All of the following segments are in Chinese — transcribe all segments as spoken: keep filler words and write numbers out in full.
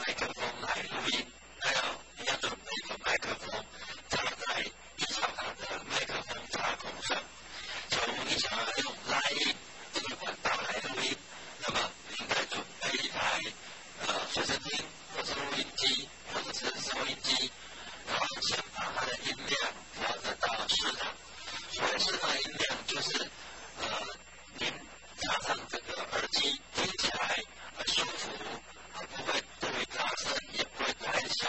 麦克风来录音，那要你要准备一个麦克风插在一小卡的麦克风插孔上。假如你想要用 Line 这个管道来录音，那么你应该准备一台呃随身听，或是录音机，或者是收音机，然后先把它的音量调整到适当。所谓适当音量，就是呃您插上这个耳机听起来很舒服，不会特别大声，也不会太小，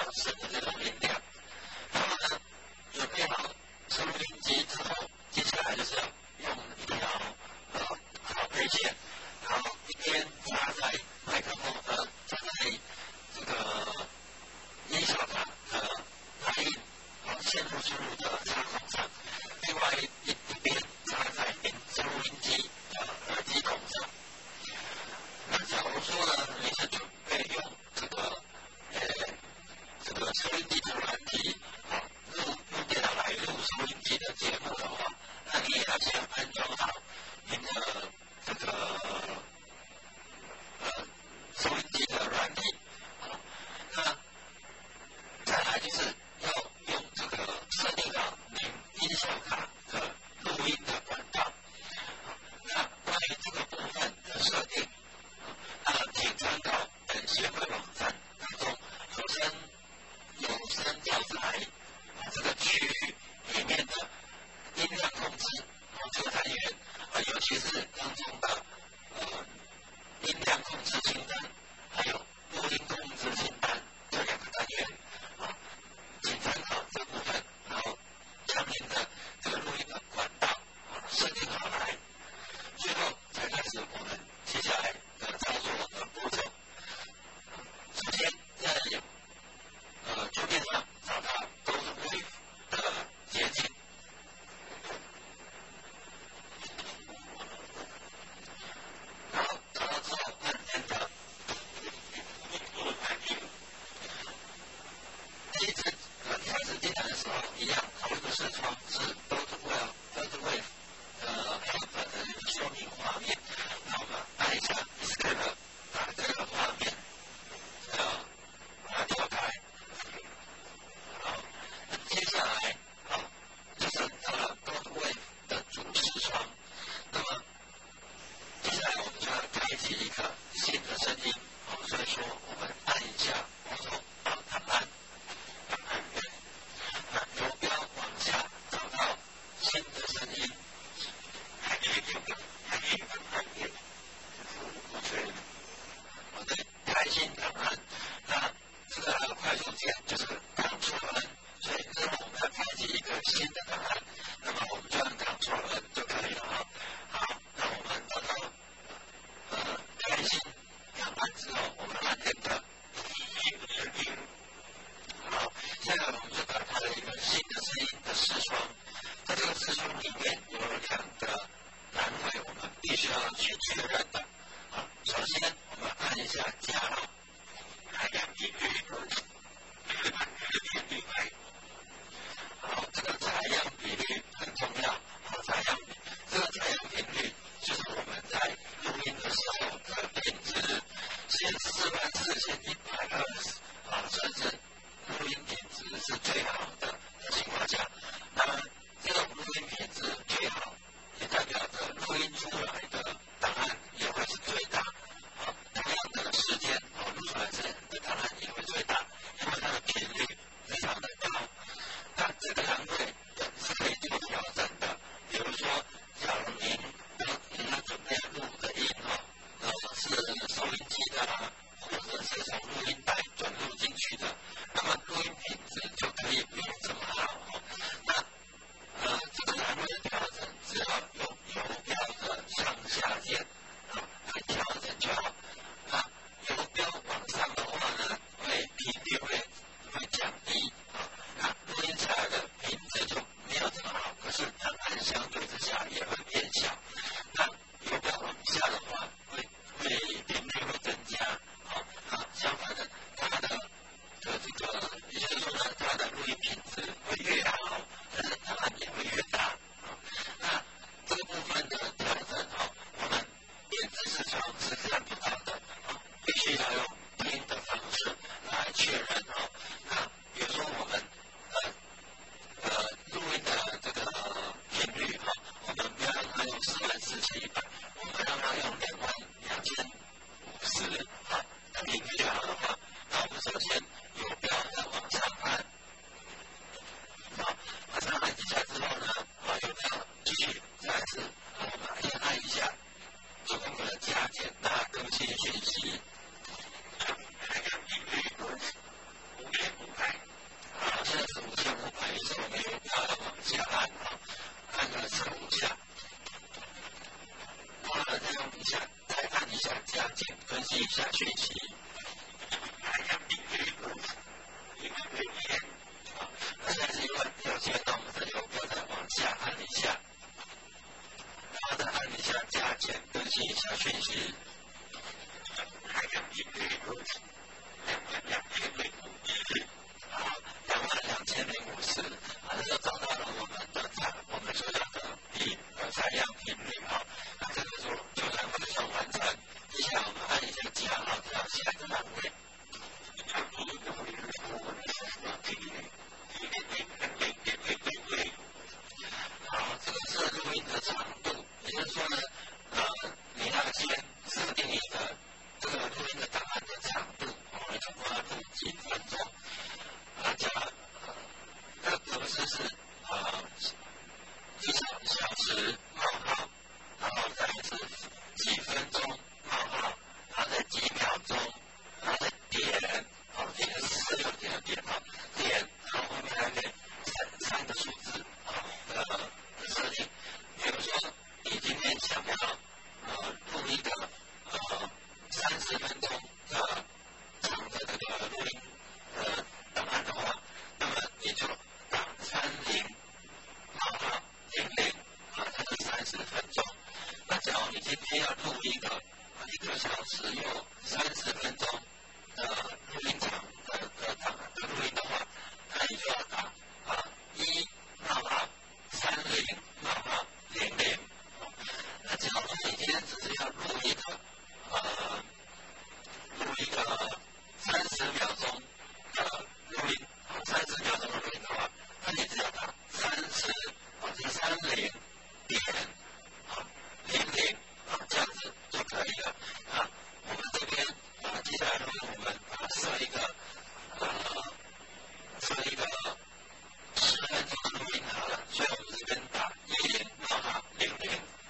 录几分钟，啊，加呃，那格式是呃一小小时冒号，然后再是几分钟冒号，然后再几秒钟，然后再点，好，点是有点点哈，点，然后后面还得三三个数字，好的的设定，比如说你今天想要呃录一个呃三十分钟的长的这个录音呃档案的话，那么你就打三零冒号零零啊，这个三十分钟。那假如你今天要录一个一个小时有三十分钟的录音场的的档的录音的话，那你就要打啊一冒号三零冒号零零。那假如你今天只是要录一个呃录一个三十秒钟的录音，三十秒钟的录音的话，那你只要打三十或者三零点啊零零啊这样子就可以了。啊，我们这边啊接下来呢，我们啊设一个呃设一个十分钟的录音好了，所以我们这边打一零冒号零零。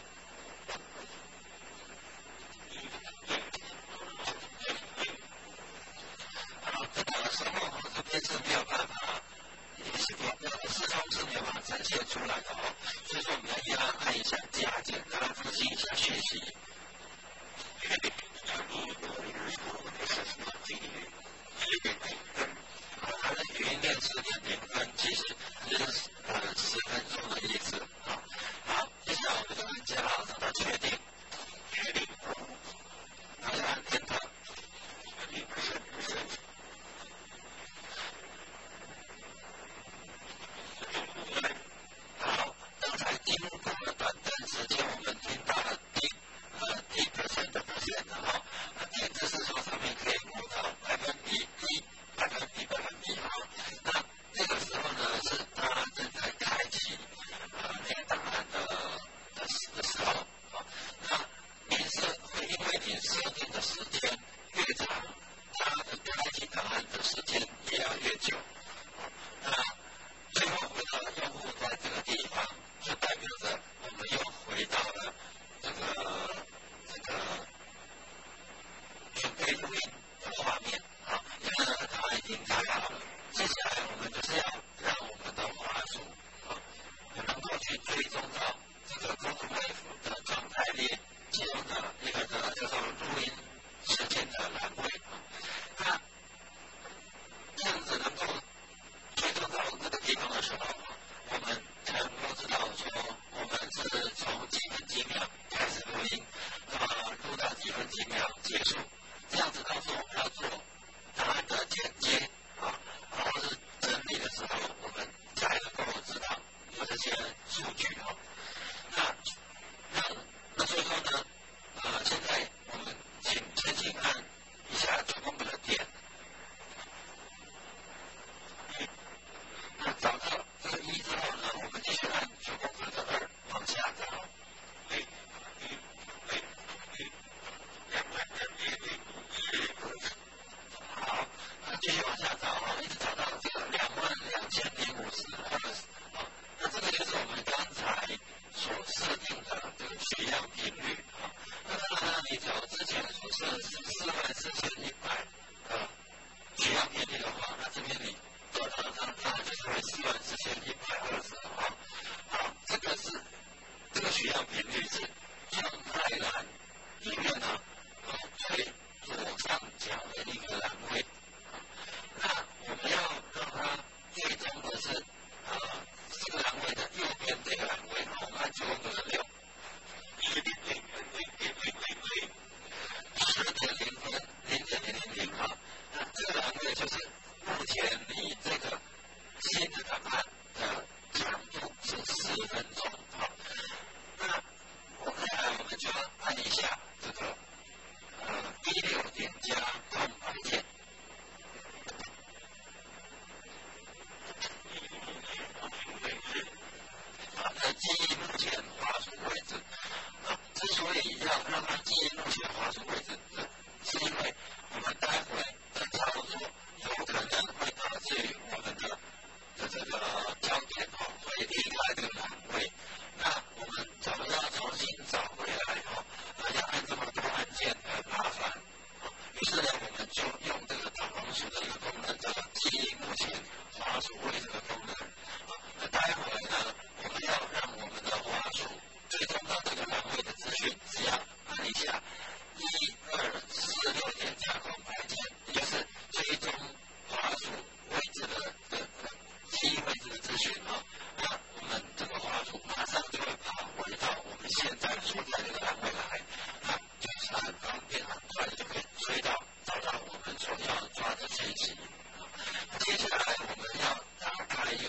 这个时候我这边是没有办法，视窗是没有办法呈现出来的哦，所以说我们要按按一下加减，让它更新一下讯息。它的语音练十点零分，其实就是呃十分钟的意思。好，好，接下来我们就按加号找到确定，确定，然后按 Enter。好，刚才经过了短暂时间，我们听到了低呃低 percent 的 percent 哈，点字是说上面可以摸到百分比一、百分比、百分比哈。那这个时候呢，是它正在开启呃那个档案的的的时候啊。那你设会因为你设定的时间越长，它的开启档案的时间也要越久。那最后回到用户在这个地方，就代表着我们又回到了这个这个准备录音的画面啊，因为呢档案已经开好了。接下来我们就是要让我们的滑鼠啊，能够去追踪到这个 Google Wave 的状态列其中的一个呢叫做录音时间的栏位啊。那这样子能够追踪到这个地方的时候，我们才能够知道说我们是从几分几秒开始录音，呃，录到几分几秒结束。这样子到时候我们要做档案的剪接啊，然后是整理的时候，我们才能够知道有这些数据啊。那那那所以说呢，呃，现在我们请先请按一下九宫格的点。那找到这个一之后呢，我们继续按九宫格的二往下找。对，一，对，一，两万两千零五十。好，那继续往下找啊，一直找到这个两万两千零五十二十。啊，那这个就是我们刚才所设定的这个取样频率啊。那当然呢，你找之前所设的是四万四千一百的取样频率的话，那这边你找到它，它就是会四万四千一百二十啊。好，这个是这个取样频率是状态栏里面呢啊最左上角的一个栏位啊。那我们要让它追踪的是呃这个栏位的右边这个栏位啊，我们按九宫格的六，十点零分零点零零零，十点零分零点零零零啊。那这个栏位就是目前你这个新的档案的滑鼠位置的功能。那待会呢，我们要让我们的滑鼠追踪到这个栏位的资讯，只要按一下一二四六点加空白键，也就是追踪滑鼠位置的的的记忆位置的资讯啊。那我们这个滑鼠马上就会跑回到我们现在所在这个栏位来，那就是很方便，很快就可以追到找到我们所要抓的讯息。接下来我们要打开一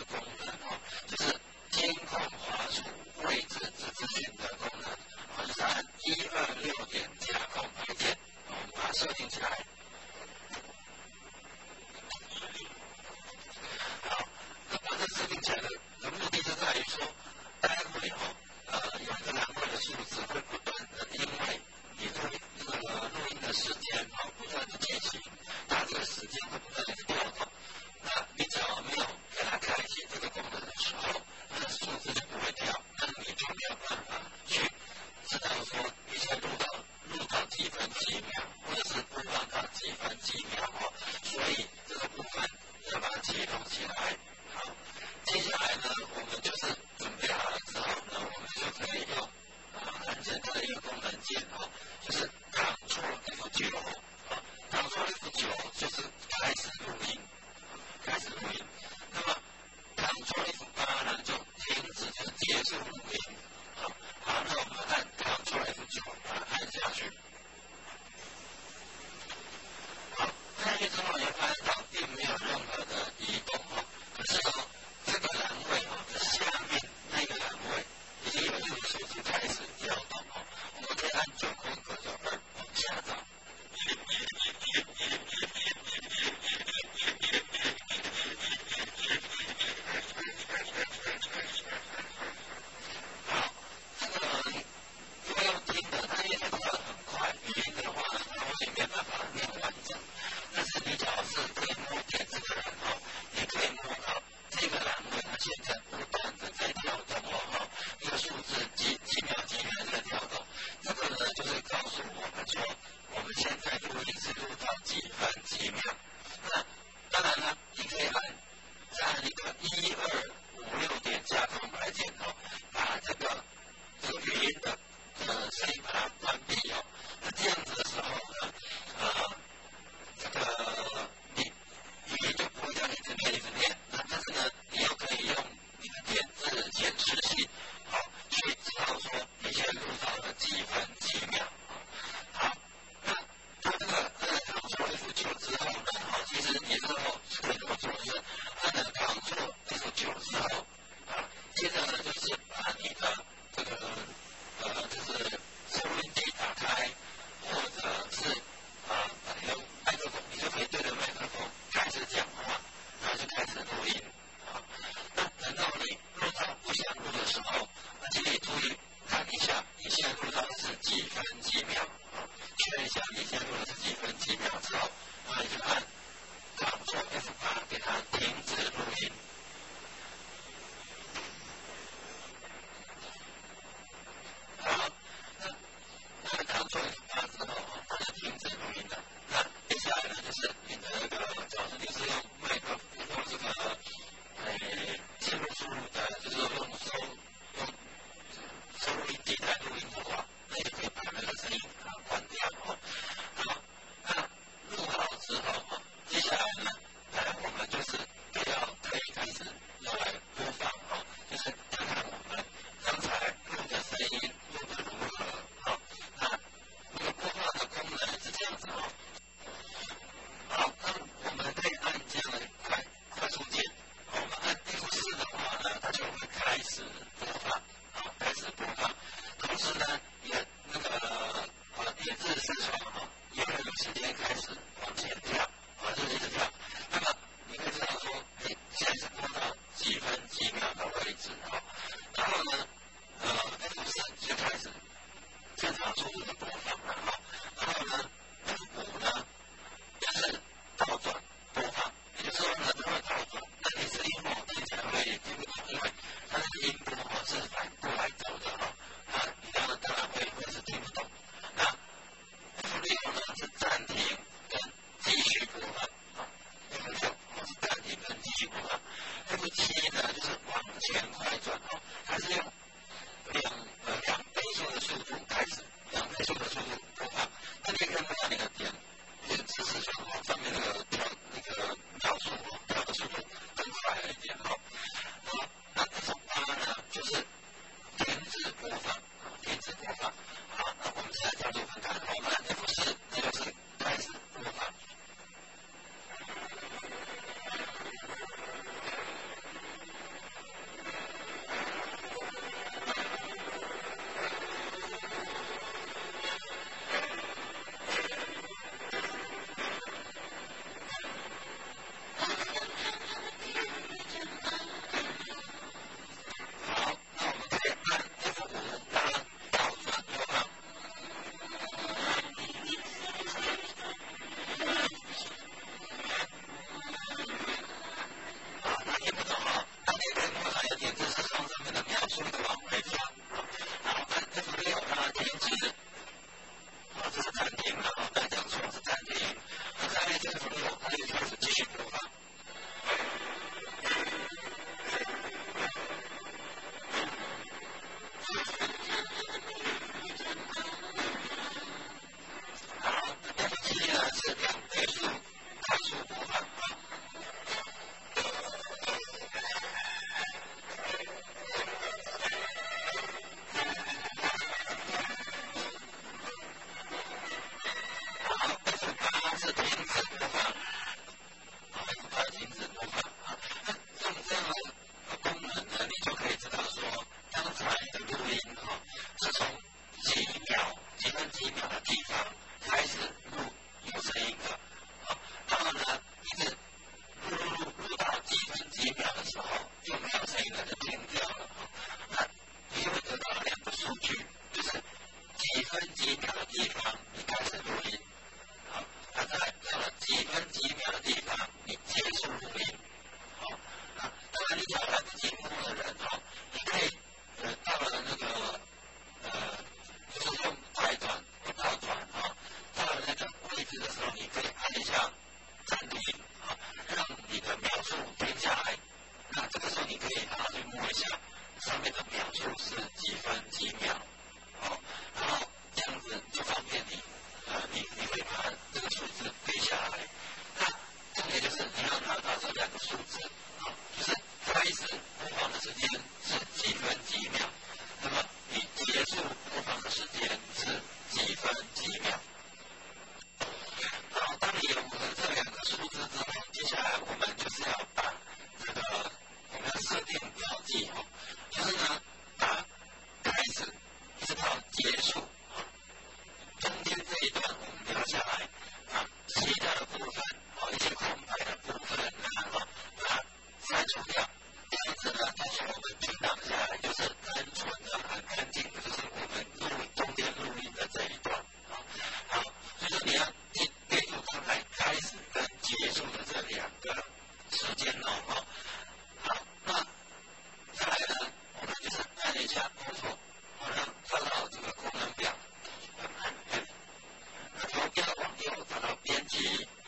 两个时间哦，哦，好，那再来呢，我们就是按一下工作，好，让跳到这个功能表，按 F， 那游标往右找到编辑，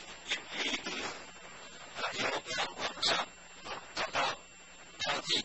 啊，游标往上，啊，找到标记，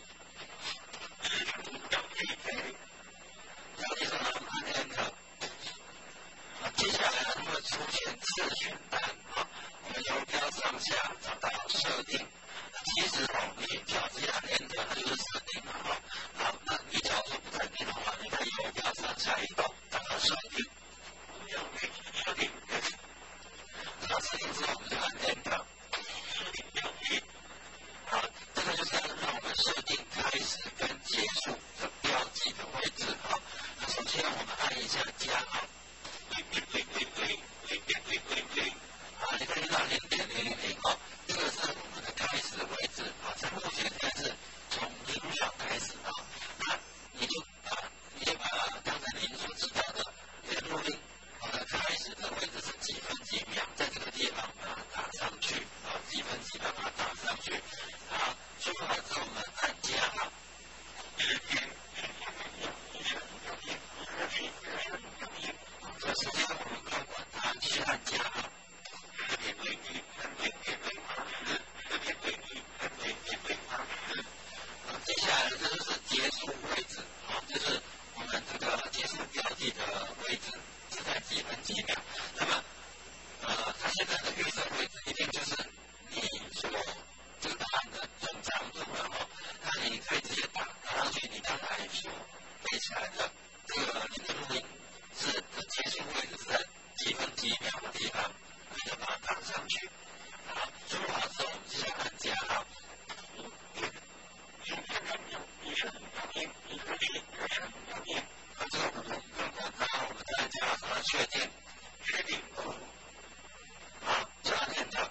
标记可以，标记上按 Enter。接下来呢，会出现次选单啊，我们游标上下找到设定。其实哦，你只要是按 Enter， 它就是设定了哈。好，那你假如说不肯定的话，你在游标上下移动，找到设定，设定，那设定之后我们就按 Enter， 设定标记。好，这个就是让我们设定开始跟结束的标记的位置哈。那首先我们按一下加号。对对对对对对对对对，啊，你可以看到零点零零零哦，这个是我们的开始位置啊，在目前应该是从零秒开始啊，那你就把你就把刚才您所知道的这个录音啊的开始的位置是几分几秒，在这个地方把它打上去啊，几分几秒把它打上去，好，输入好之后我们按加号。这个时间我们不用管它，继续按加号。这边对对，按对对对，这边对对，按对对对，啊，接下来这就是结束位置，啊，就是我们这个结束标记的位置是在几分几秒。那么，呃，它现在的预设位置一定就是你所这个答案的总长度了哈。那你可以直接打打上去，你刚才所背起来的这个你的录音。是的结束位置是在几分几秒的地方，你就把它打上去。好，输入好之后，我们继续按加号。好，这个我们不用管它，我们再按加号，把它确定，确定。好，就按 Enter。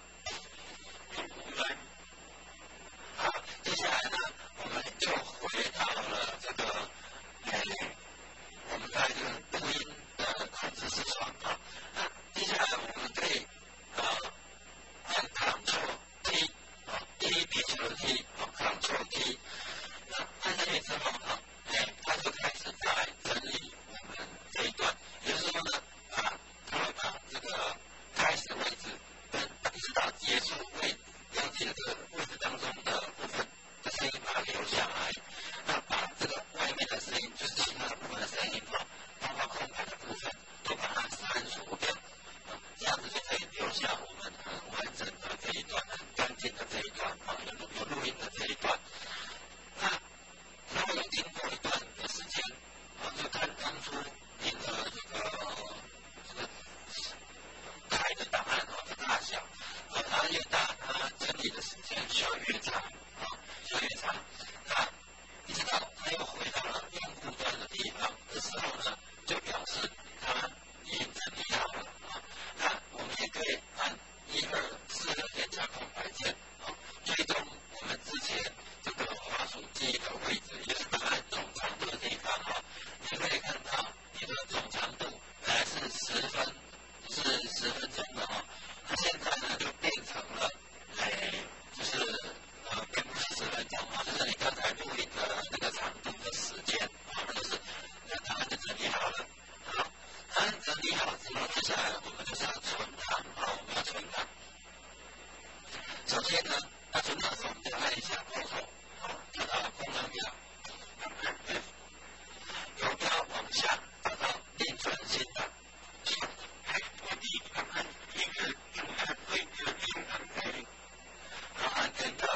好，接下来呢，我们就回到了这个，哎，我们在这个录音的控制视窗啊，那接下来我们可以呃按 Ctrl T 啊 ，T 地球的 T 啊 ，Ctrl T， 那按下去之后啊，哎，它就开始在整理我们这一段，也就是说呢，啊，它会把这个开始位置跟一直到结束位标记的这个位置当中的部分的声音把它留下来，那把这个外面的声音，就是其他的部分的声音哈，包括空白的部分，都把它删除掉，啊，这样子就可以留下我们很完整的这一段，很干净的这一段啊，有录有录音的这一段。那如果有经过一段的时间，啊，就看当初您的这个这个开的档案啊的大小，啊，它越大，它整理的时间需要越长，啊，需要越长。那一直到它又回到了用户端的地方的时候呢，就表示它已经整理好了啊。那我们也可以按一二四的添加空白键啊，追踪我们之前这个滑鼠记忆的位置，也就是答案总长度的地方啊。你可以看到你的总长度本来是十分，是十分钟的啊，它现在呢就变成了，哎，就是呃，并不是十分钟啊，就是你刚才录音的那个长度的时间啊，那就是那答案就整理好了。好，答案整理好之后，接下来我们就是要存档啊，我们要存档。首先呢，要存档的时候，我们就按一下 Auto， 啊，跳到功能表，按 F， 游标往下找到另存新档，还我第一按按一个用按对个用按对，然后按 Enter，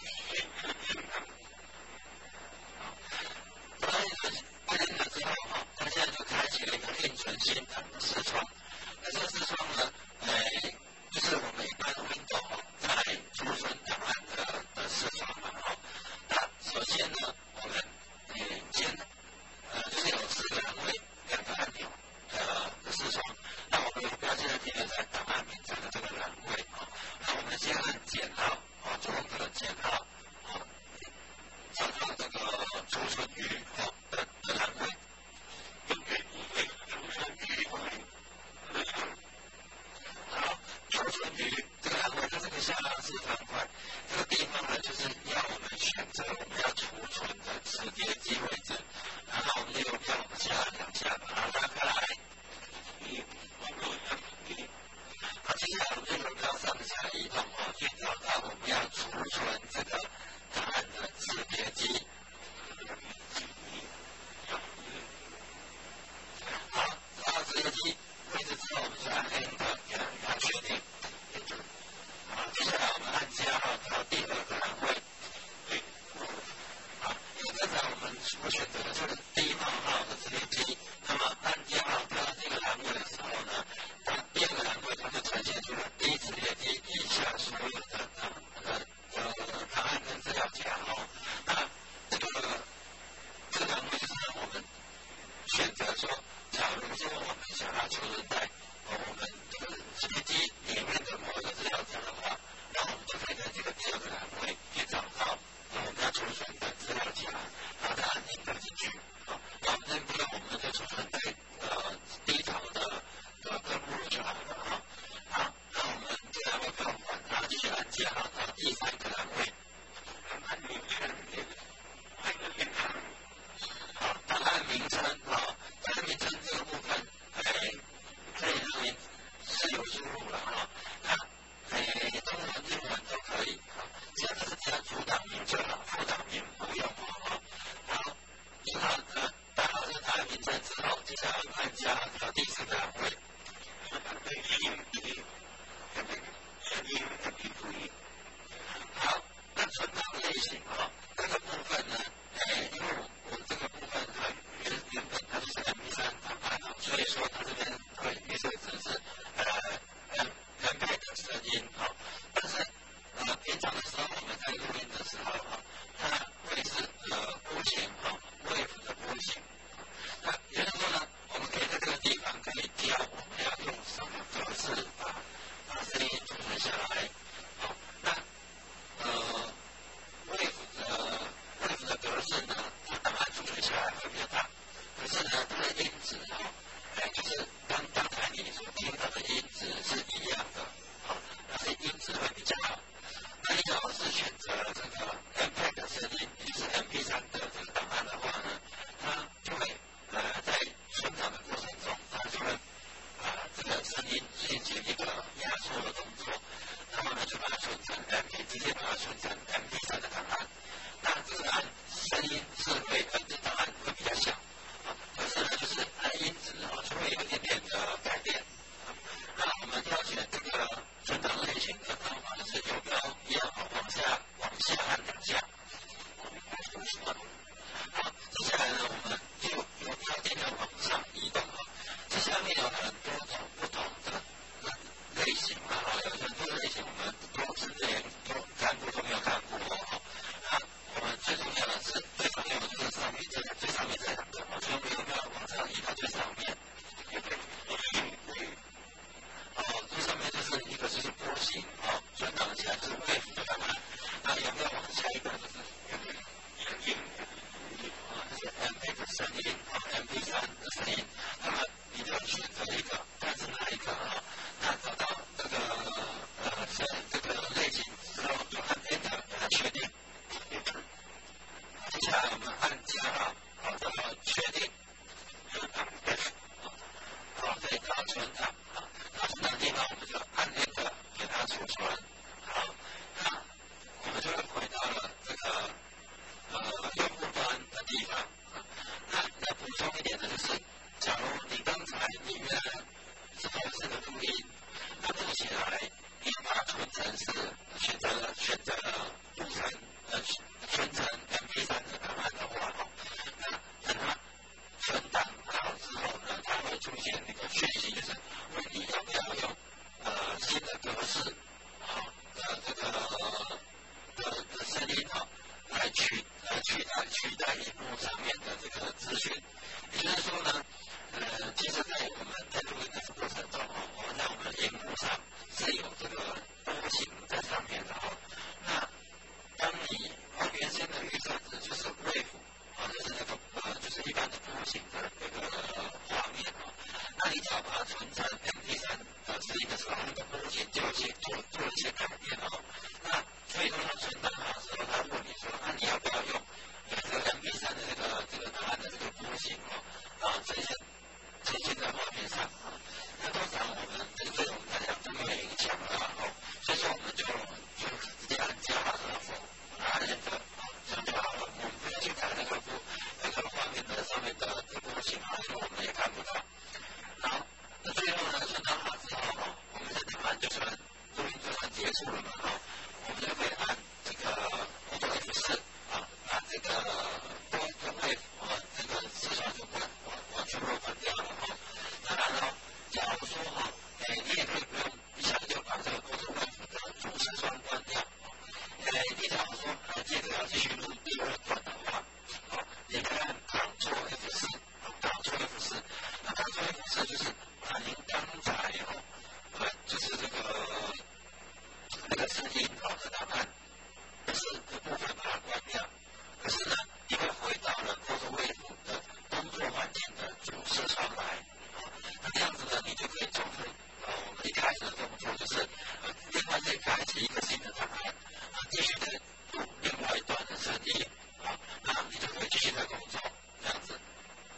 好，当然按 Enter 之后哈，它现在就开启了一个另存新档的视窗。那这个视窗呢，哎，就是我们一般 Windows 在储存档案的的视窗嘛哈。 块。这个地方呢，就是要我们选择我们要储存的磁碟机位置，然后利用票往下两下把它拉开来。好，接下来我们就轮到上下移动哦，去找到我们要储存这个档案的磁碟机。好，找到磁碟机位置之后，我们就按 Enter 给它确定。好，接下来我们按加号调第二个栏位。好，因为刚才我们所选择的就是第一号号的磁碟机，那么按加号调到这个栏位的时候呢，它第二个栏位它就呈现出了第一磁碟机以下所有的档呃呃档案跟资料夹哦。那这个这个栏位就是让我们选择说，假如说我们想要储存在我们这个磁碟机里面的某一个资料夹的话，那我们就可以在这个第二个栏位去找到我们要储存的资料夹，然后再按 Enter 进去。好，那我们这部分我们就储存在呃第一条的的根目录就好了哈。好，那我们这个栏位不用管它，继续按加号到第三个栏位。按名称，按个名称。好，档案名称哈，档案名称这个部分，哎，可以让您自由输入了哈。那哎，中文、英文都可以哈，只要是加主档名就好，副档名不用哈。好，知道呃打好这个档案名称之后，接下来按加到第四个栏位。对，英语，英语的笔注意。好，那存档类型哈，这个部分呢，哎，因为我我这个部分它原原本它就是 M P 三 档案哦，所以说它这边会预设只是呃人人配的声音哈，但是呃平常的时候我们在录音的时候哈，它会是呃波形哈 ，wave 的波形。那也就是说呢，我们可以在这个地方可以挑我们要用什么格式把把声音储存下来。好，那呃 wave 的 wave 的格式呢，它档案储存下来会比较大，可是呢，它的音质哈，哎，就是跟刚才你所听到的音质是一样的，好，但是音质会比较好。那你假如是选择这个